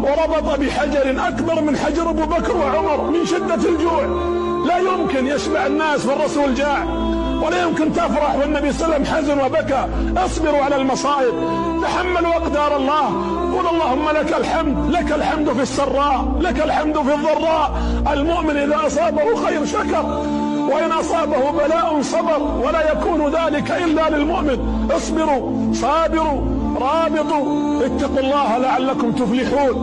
وربط بحجر أكبر من حجر أبو بكر وعمر من شدة الجوع. لا يمكن يشبع الناس والرسول جاع، ولا يمكن تفرح والنبي صلى الله عليه وسلم حزن وبكى. اصبروا على المصائب، تحملوا أقدار الله. قل اللهم لك الحمد، لك الحمد في السراء، لك الحمد في الضراء. المؤمن إذا أصابه خير شكر، وإن أصابه بلاء صبر، ولا يكون ذلك إلا للمؤمن. اصبروا، صابروا، رابطوا، اتقوا الله لعلكم تفلحون.